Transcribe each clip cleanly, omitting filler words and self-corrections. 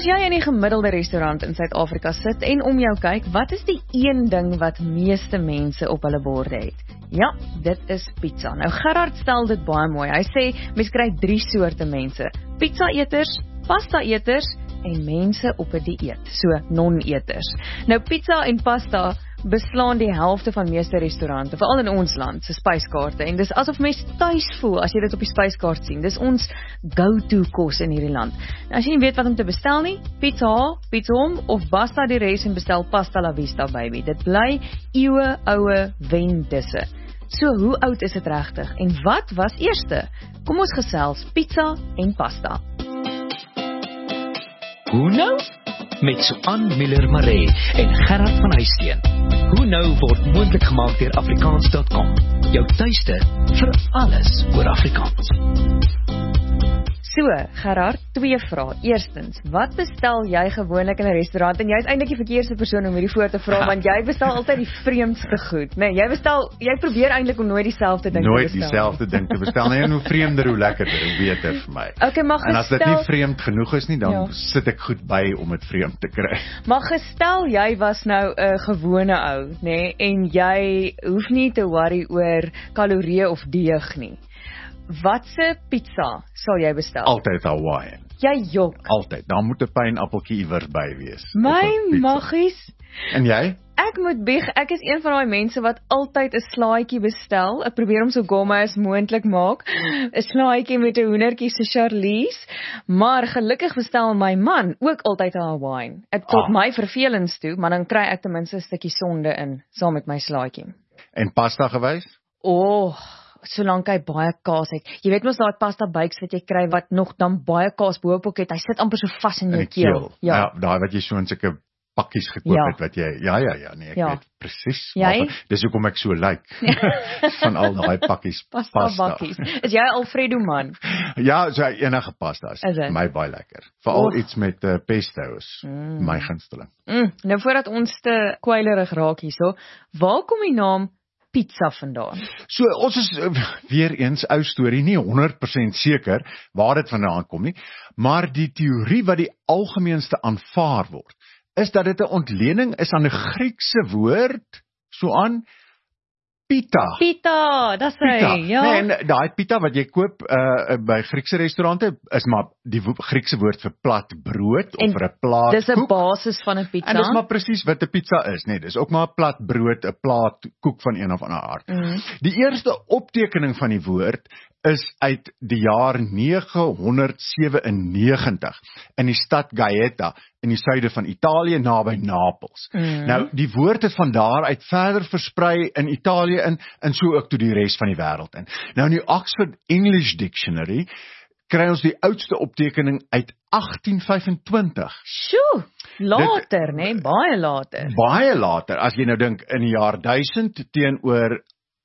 jy in die gemiddelde restaurant in Suid-Afrika sit en om jou kyk, wat is die een ding wat meeste mense op hulle borde het? Ja, dit is pizza. Nou Gerard stel dit baie mooi. Hy sê, mens kry 3 soorte mense. Pizza-eters, pasta-eters en mense op 'n dieet, so non-eters. Nou pizza en pasta beslaan die helfte van meeste restaurante, veral in ons land, se spyskaarte, en dis asof mens tuis voel as jy dit op die spyskaart sien. Dis ons go-to kos in hierdie land. Nou, as jy nie weet wat om te bestel nie, pizza hom, of basta die res en bestel pasta la vista baby. Dit bly eeue oue wendisse. So, hoe oud is dit regtig? En wat was eerste? Kom ons gesels pizza en pasta. Hoe nou? Met Suan Miller-Maree en Gerard van Huisteen. Hoe nou word moontlik gemaak deur Afrikaans.com. Jou tuiste vir alles oor Afrikaans. So, Gerard, 2 vrae. Eerstens, wat bestel jy gewoonlik in 'n restaurant? En jy is eintlik die verkeerde persoon om hierdie voor te vra, want jy bestel altyd die vreemdste goed. Nee, jy probeer eintlik om nooit dieselfde ding te bestel. Nooit dieselfde ding te bestel. Nee, en hoe vreemder, hoe lekkerder, hoe beter vir my. Okay, maar en as dit nie vreemd genoeg is nie, dan sit ek goed by om dit vreemd te kry. Maar gestel jy was nou 'n gewone ou, nê, en jy hoef nie te worry oor kalorieë of deeg nie. Watse pizza sal jy bestel? Altyd Hawaiian. Jy jok. Altyd. Dan moet 'n pynappeltjie iewers by wees. My maggies. En jy? Ek moet bieg, ek is een van daai mense wat altyd 'n slaaitjie bestel. Ek probeer hom so gomme as moontlik maak. 'n Slaaitjie met 'n hoendertjie se Charlies, maar gelukkig bestel my man ook altyd 'n Hawaiian. Tot my vervelings toe, maar dan kry ek ten minste 'n stukkie sonde in saam met my slaaitjie. En pasta gewys? Solank hy baie kaas het. Jy weet mos daai pasta bakes wat jy kry wat nog dan baie kaas bo-op het. Hy sit amper so vas in jou keel. Ja, daai wat jy so in sulke pakkies gekoop het wat jy nee, ek weet presies. Dis hoekom ek so lyk van al daai pakkies pasta. Bakkies. Is jy Alfredo man? Ja, so enige pasta is my baie lekker. Veral iets met pesto is my gunsteling. Nou voordat ons te kwylerig raak hierso, waar kom die naam pizza vandaan? So, ons is weer eens ou storie, nie 100% seker waar dit vandaan kom nie, maar die teorie wat die algemeenste aanvaar word, is dat dit 'n ontlening is aan 'n Griekse woord, so aan pita, dis hy, ja. Nee, en daai pita wat jy koop by Griekse restaurante, is maar die Griekse woord vir plat brood, of vir 'n plaat koek. Dis 'n basis van 'n pizza. En dis maar presies wat 'n pizza is, nee, dis ook maar 'n plat brood, 'n plaat koek van een of ander aard. Die eerste optekening van die woord is uit die jaar 997 in die stad Gaeta in die suide van Italië naby Napels. Nou, die woord het van daar uit verder versprei in Italië en so ook toe die res van die wêreld in. Nou in die Oxford English Dictionary kry ons die oudste optekening uit 1825. Sjoe, later, baie later. Baie later, as jy nou dink in die jaar 1000 teenoor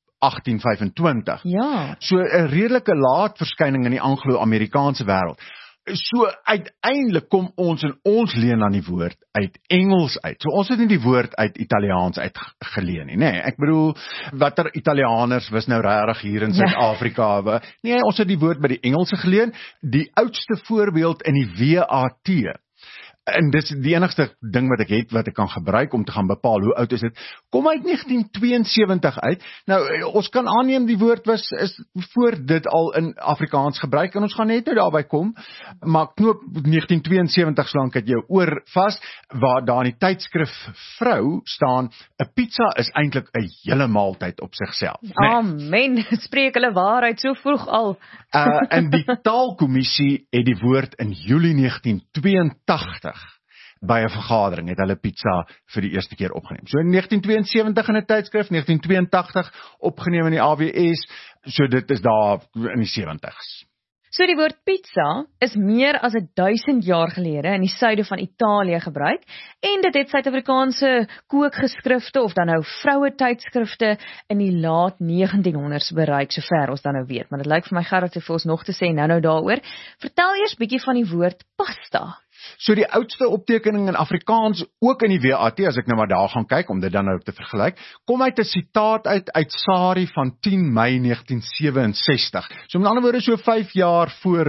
1825. Ja. So 'n redelike laat verskyning in die Anglo-Amerikaanse wêreld. So uiteindelik kom ons in ons leen aan die woord uit Engels uit. So ons het nie die woord uit Italiaans uit geleen nie, nee. Ek bedoel, watter Italianers was nou regtig hier in Suid-Afrika? Nee, ons het die woord by die Engelse geleen. Die oudste voorbeeld in die WAT. En dis die enigste ding wat ek het, wat ek kan gebruik om te gaan bepaal hoe oud is dit, kom uit 1972 uit. Nou, ons kan aanneem die woord is voor dit al in Afrikaans gebruik, en ons gaan net nou daarby kom, maar knoop 1972 slank het jou oor vas, waar daar in die tydskrif Vrou staan, 'n pizza is eintlik 'n hele maaltyd op sigself. Amen, spreek hulle waarheid so vroeg al. En die Taalkommissie het die woord in Julie 1982 by 'n vergadering het hulle pizza vir die eerste keer opgeneem. So in 1972 in 'n tydskrif, 1982 opgeneem in die AWS, so dit is daar in die 70s. So die woord pizza is meer as 1000 jaar gelede in die suide van Italië gebruik, en dit het Suid-Afrikaanse kookgeskrifte of dan nou vroue tydskrifte in die laat 1900s bereik, sover ons dan nou weet. Maar dit lyk vir my Gerard het vir ons nog te sê nou daaroor. Vertel eers bietjie van die woord pasta. So die oudste optekening in Afrikaans, ook in die WAT, as ek nou maar daar gaan kyk, om dit dan nou te vergelyk, kom uit 'n sitaat uit Sari van 10 Mei 1967. So met ander woorde so 5 jaar voor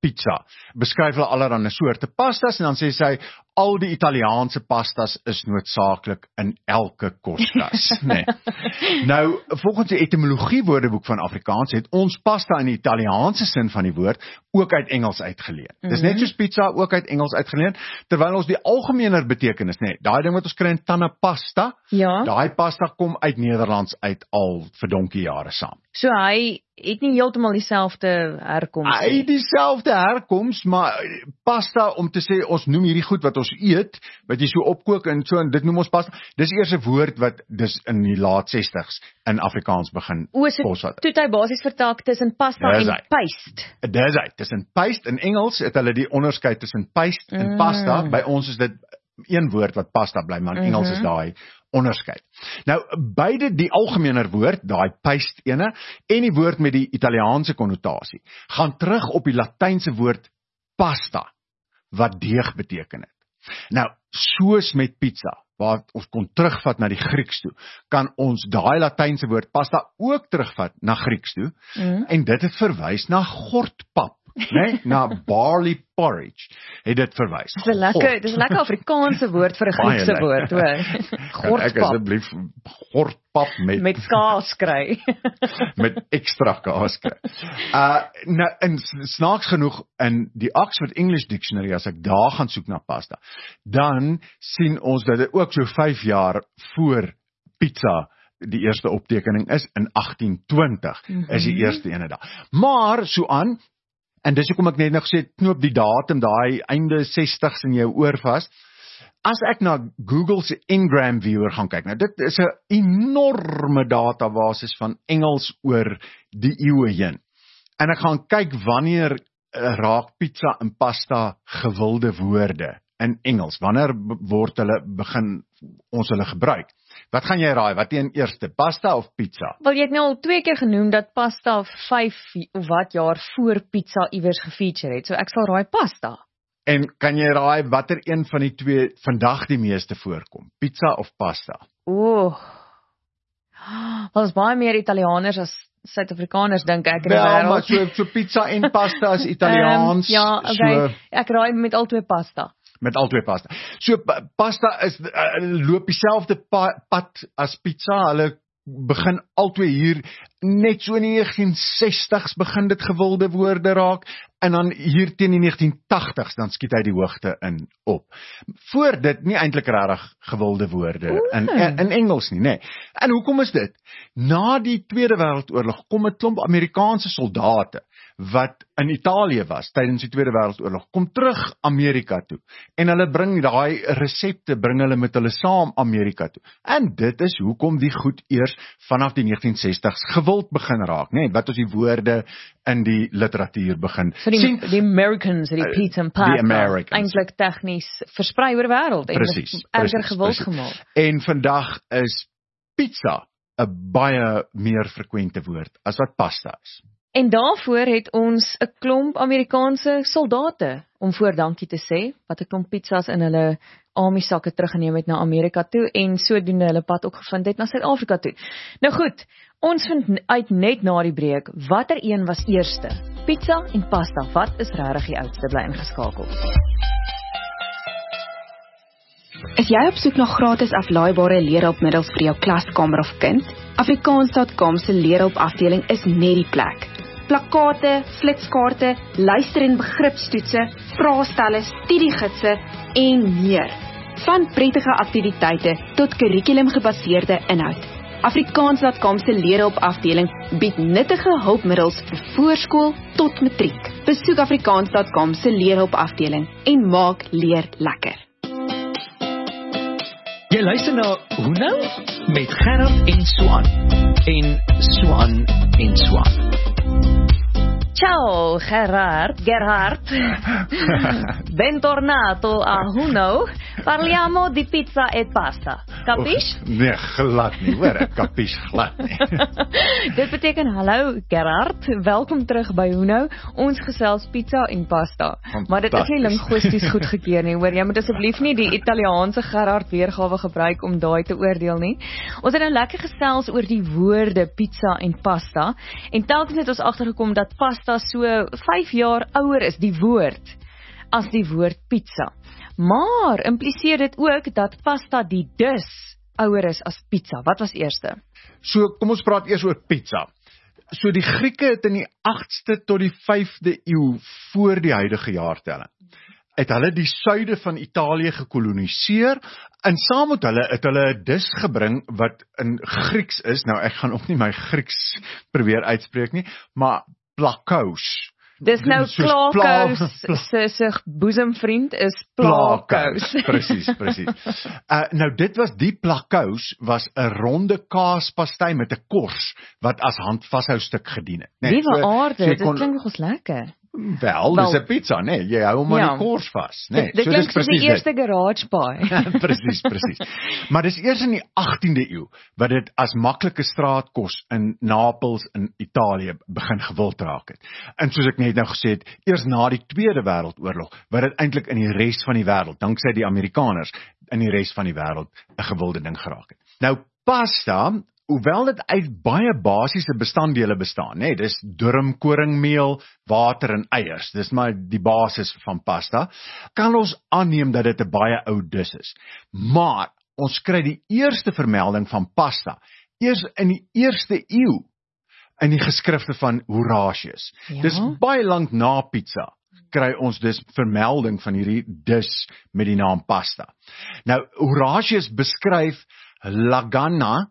pizza. Beskryf hulle allerlei soorte pastas en dan sê sy al die Italiaanse pastas is noodsaaklik in elke koskas, nee. Nou, volgens die etymologie woordeboek van Afrikaans het ons pasta in die Italiaanse sin van die woord ook uit Engels uitgeleen. Dis net soos pizza ook uit Engels uitgeleen, terwyl ons die algemener betekenis, nee, daai ding wat ons kry in tande pasta, daai pasta kom uit Nederlands uit al vir donkie jare saam. So hy het nie heeltemal dieselfde herkoms nie. Hy het dieselfde herkoms, maar pasta, om te sê, ons noem hierdie goed wat ons eet, wat jy so opkook en so, en dit noem ons pasta, dis eers 'n woord wat dis in die laat 60s in Afrikaans begin posvat. Toe hy basies vertaak tussen pasta en paste. Dis hy, tussen paste, in Engels het hulle die onderskeid tussen paste en pasta, by ons is dit een woord wat pasta bly, maar in Engels is daai onderskeid. Nou, beide die algemener woord, daai paste ene, en die woord met die Italiaanse konnotasie, gaan terug op die Latynse woord pasta, wat deeg beteken het. Nou, soos met pizza, waar ons kon terugvat na die Grieks toe, kan ons daai Latynse woord pasta ook terugvat na Grieks toe, en dit het verwys na gortpap, nee, na barley porridge, het dit verwys. Dis 'n lekker Afrikaanse woord vir 'n Griekse woord, hoor. Gortpap. Ek asseblief gortpap met kaas kry. met ekstra kaas kry. Nou, en snaaks genoeg, in die Oxford English Dictionary, as ek daar gaan soek na pasta, dan sien ons dat dit ook so 5 jaar voor pizza die eerste optekening is, in 1820 is die eerste ene daar. Maar, so aan, en dis hoekom ek net nou gesê, knoop die datum, daai einde 60s in jou oor vas, as ek na Google se Ngram viewer gaan kyk, nou dit is 'n enorme databasis van Engels oor die eeue heen, en ek gaan kyk wanneer raak pizza en pasta gewilde woorde in Engels, wanneer begin ons hulle gebruik. Wat gaan jy raai? Wat teen eerste, pasta of pizza? Wel, jy het nou al 2 keer genoem dat pasta 5 of wat jaar voor pizza iewers gefeature het, so ek sal raai pasta. En kan jy raai watter een van die twee vandag die meeste voorkom? Pizza of pasta? Wel, is baie meer Italianers as Suid-Afrikaners, dink ek, in die wêreld. wêreld. Maar so pizza en pasta is Italiaans. Ja, okay. So, ek raai met al twee pasta. Met al twee pasta. So pasta is loop dieselfde pad as pizza. Hulle begin albei hier net so in die 1960s begin dit gewilde woorde raak, en dan hier teen die 1980s dan skiet hy die hoogte in op. Voor dit nie eintlik regtig gewilde woorde in Engels nie, nê. En hoekom is dit? Na die Tweede Wêreldoorlog kom 'n klomp Amerikaanse soldate wat in Italië was tydens die Tweede Wêreldoorlog, kom terug Amerika toe, en hulle bring daai resepte, bring hulle met hulle saam Amerika toe. En dit is hoekom die goed eers vanaf die 1960s gewild begin raak, nê, wat ons die woorde in die literatuur begin sien. Die Americans, die pizza en pasta, eintlik tegnies versprei oor die wêreld en erger gewild gemaak. En vandag is pizza 'n baie meer frekwente woord as wat pasta is. En daarvoor het ons 'n klomp Amerikaanse soldate om voor dankie te sê, wat 'n klomp pizzas in hulle army sakke teruggeneem het na Amerika toe, en sodoende hulle pad ook gevind het na Suid-Afrika toe. Nou goed, ons vind uit net na die breek, watter een was eerste? Pizza en pasta, wat is regtig die oudste? Bly ingeskakel. Is jy op soek na gratis aflaaibare leerhulpmiddels vir jou klaskamer of kind? Afrikaans.com se leerhulpafdeling is net die plek. Plakkate, flitskaarte, luister- en begripstoetse, vraestelle, studiegidse en meer. Van prettige aktiwiteite tot kurrikulumgebaseerde inhoud. Afrikaans.com se leerhulpafdeling bied nuttige hulpmiddels vir voorskool tot matriek. Besoek Afrikaans.com se leerhulpafdeling en maak leer lekker. Jy luister na Hoe nou? Met Gerard en Swan. En Swan en Swan. Ciao Gerard. Bentornato a Hoe nou? Parliamo di pizza e pasta. Capish? Nee, glad nie, hoor, ek capish glad nie. Dit beteken hallo Gerard, welkom terug by Hoe nou? Ons gesels pizza en pasta. Maar dit is nie linguisties goedgekeur nie, hoor. Jy moet asseblief nie die Italiaanse Gerard weergawe gebruik om daai te oordeel nie. Ons het nou lekker gesels oor die woorde pizza en pasta, en telkens het ons agtergekom dat pasta pasta so 5 jaar ouer is, die woord, as die woord pizza. Maar impliseer dit ook dat pasta die dis ouer is as pizza. Wat was eerste? So, kom ons praat eers oor pizza. So die Grieke het in die 8ste tot die 5de eeu voor die huidige jaartelling het hulle die suide van Italië gekoloniseer en saam met hulle het hulle 'n dis gebring wat in Grieks is. Nou ek gaan ook nie my Grieks probeer uitspreek nie, maar plakous. Dis nou Klaakous se boesemvriend is Plakous. Presies. Nou dit was die plakous was 'n ronde kaaspastei met 'n kors wat as handvashoudstuk gedien het. Liewe aarde, dit klink nogals lekker. Wel, dis 'n pizza, nee, jy hou hom aan die kors vas, nee. Dit klink soos die eerste garage pie. Presies. Maar dis eers in die 18de eeu wat dit as maklike straatkos in Napels in Italië begin gewild raak het. En soos ek net nou gesê het, eers na die Tweede Wêreldoorlog wat dit eintlik in die res van die wêreld, danksy die Amerikaners, in die res van die wêreld 'n gewilde ding geraak het. Nou pasta, hoewel dit uit baie basiese bestanddele bestaan, dis durum, koringmeel, water en eiers, dis maar die basis van pasta, kan ons aanneem dat dit 'n baie ou dis is. Maar ons kry die eerste vermelding van pasta eers in die 1ste eeu in die geskrifte van Horatius. Ja? Dis baie lank na pizza kry ons dus vermelding van hierdie dis met die naam pasta. Nou Horatius beskryf Lasagne,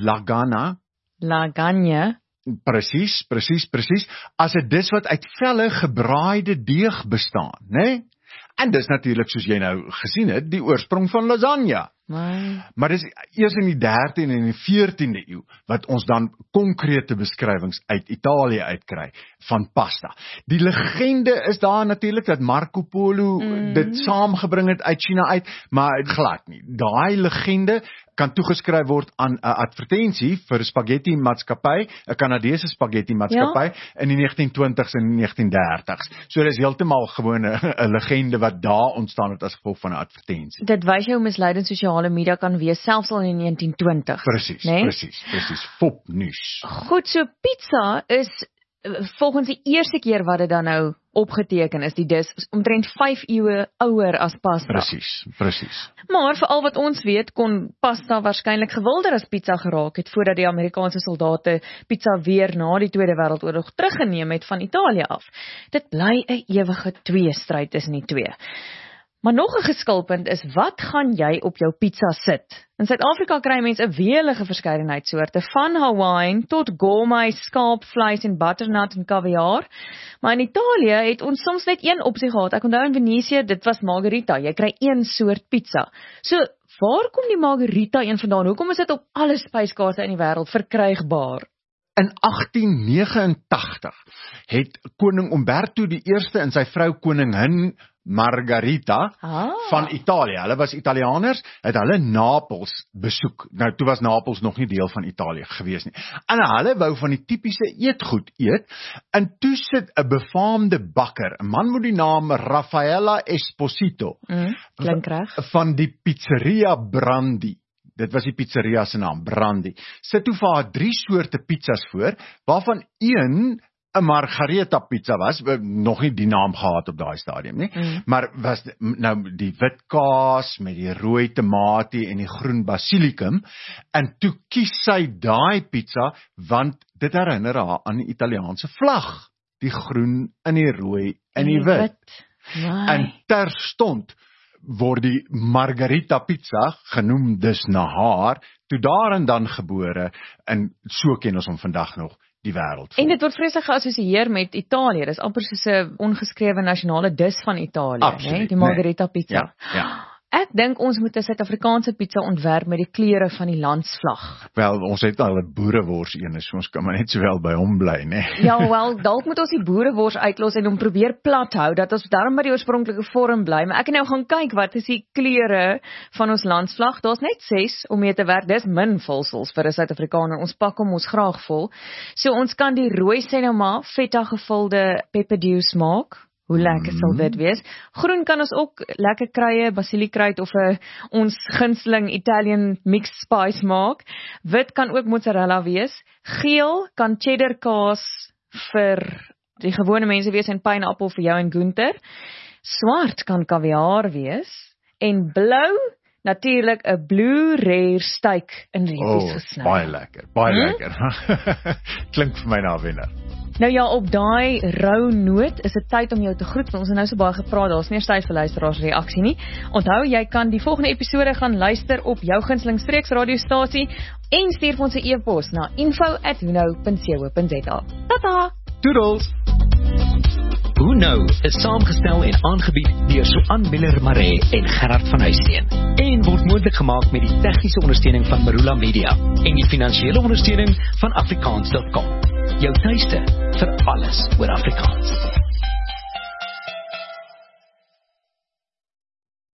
presies, as 'n dis wat uit velle gebraaide deeg bestaan, né? En dis natuurlik, soos jy nou gesien het, die oorsprong van lasagne. Maar dis eers in die 13de en die 14de eeu wat ons dan konkrete beskrywings uit Italië uitkry van pasta. Die legende is daar natuurlik dat Marco Polo dit saamgebring het uit China uit, maar glad nie. Daai legende kan toegeskryf word aan 'n advertensie vir 'n spaghetti maatskappy, 'n Kanadese spaghetti maatskappy in die 1920s en 1930s. So dis heeltemal gewoon 'n legende wat daar ontstaan het as gevolg van 'n advertensie. Dit wys jou hoe misleidend sosiale media kan wees, selfs al in die 1920s. Presies. Fopnuus. Goed, so pizza is volgens die eerste keer wat dit dan nou opgeteken is, die dis omtrent 5 eeue ouer as pasta. Presies. Maar vir al wat ons weet, kon pasta waarskynlik gewilder as pizza geraak het voordat die Amerikaanse soldate pizza weer na die Tweede Wêreldoorlog teruggeneem het van Italië af. Dit bly 'n ewige tweestryd tussen die twee. Maar nog 'n geskilpunt is, wat gaan jy op jou pizza sit? In Suid-Afrika kry mense 'n weelige verskeidenheid soorte, van Hawaiian tot gourmet, skaapvleis en butternut en kaviaar. Maar in Italië het ons soms net een opsie gehad. Ek onthou in Venesië, dit was margarita. Jy kry een soort pizza. So, waar kom die margarita een vandaan? Hoekom is dit op alle spyskaarte in die wêreld verkrygbaar? In 1889 het koning Umberto I en sy vrou koningin Margarita van Italië, hulle was Italianers, het hulle Napels besoek. Nou, toe was Napels nog nie deel van Italië gewees nie. En hulle wou van die tipiese eetgoed eet, en toe sit 'n befaamde bakker, 'n man met die naam Raffaella Esposito, klink reg, van die pizzeria Brandi. Dit was die pizzeria se naam, Brandi. Sit toe vir haar 3 soorte pizzas voor, waarvan een 'n margarita pizza was, nog nie die naam gehad op daai stadium nie, maar was nou die wit kaas met die rooi tamatie en die groen basilikum, en toe kies sy daai pizza, want dit herinner haar aan die Italiaanse vlag, die groen en die rooi en die wit. En terstond word die margarita pizza, genoem dus na haar, toe daar en dan gebore, en so ken ons hom vandag nog die wêreld. En dit word vreeslik geassosieer met Italië, dis amper soos 'n ongeskrewe nasionale dis van Italië, né? Die margarita pizza. Ja. Ek dink ons moet 'n Suid-Afrikaanse pizza ontwerp met die kleure van die landsvlag. Wel, ons het al 'n boerewors ene, so ons kan maar net sowel by hom bly, né? Ja, wel, dalk moet ons die boerewors uitlos en hom probeer plat hou, dat ons darm by die oorspronklike vorm bly, maar ek het nou gaan kyk, wat is die kleure van ons landsvlag? Daar's net 6 om mee te werk, dis min vulsels vir 'n Suid-Afrikaner, ons pak hom ons graag vol. So ons kan die rooi sê nou maar, feta gevulde pepperdews maak. Hoe lekker sal dit wees? Groen kan ons ook lekker kruie, basiliekruid of ons gunsteling Italian mixed spice maak. Wit kan ook mozzarella wees. Geel kan cheddar kaas vir die gewone mense wees en pineappel vir jou en Gunther. Swart kan kaviaar wees en blou natuurlik 'n blue rare steak in riefies gesny. Baie lekker, lekker. Klink vir my na 'n wenner. Nou ja, op daai rou noot is dit tyd om jou te groet. Ons het nou so baie gepraat, daar's nie tyd vir luisteraars reaksie nie. Onthou, jy kan die volgende episode gaan luister op jou gunsteling streeksradiostasie en stuur ons 'n e-pos na info@hunou.co.za. Tata. Toodles. Hoe nou is saamgestel en aangebied deur Suan Miller-Maree en Gerard van Huisteen en word moontlik gemaak met die tegniese ondersteuning van Marula Media en die finansiële ondersteuning van Afrikaans.com. Jou tuiste vir alles oor Afrikaans.